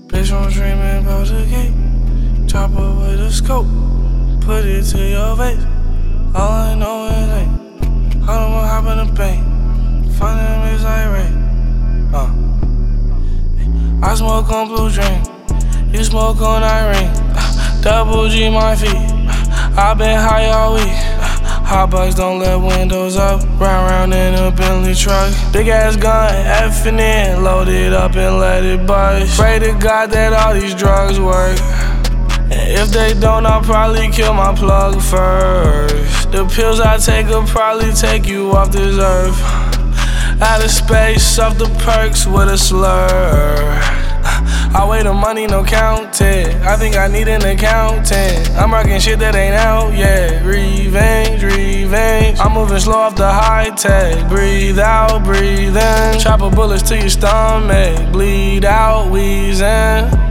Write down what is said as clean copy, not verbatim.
Bitch, I'm dreaming about the gate. Chopper with a scope, put it to your face. All I know is ain't. I don't wanna hop in the bank. Find them is like rain. I smoke on blue dream. You smoke on Irene. Double G my feet. I been high all week. Hot bucks don't let windows up. Round in a Bentley truck. Big ass gun, effing in. Load it up and let it bust. Pray to God that all these drugs work. And if they don't, I'll probably kill my plug first. The pills I take will probably take you off this earth. Out of space, off the perks with a slur. I weigh the money, no counting. I think I need an accountant. I'm rocking shit that ain't out yet. Revenge, revenge. I'm moving slow off the high tech. Breathe out, breathe in. Chopper bullets to your stomach. Bleed out, wheeze in.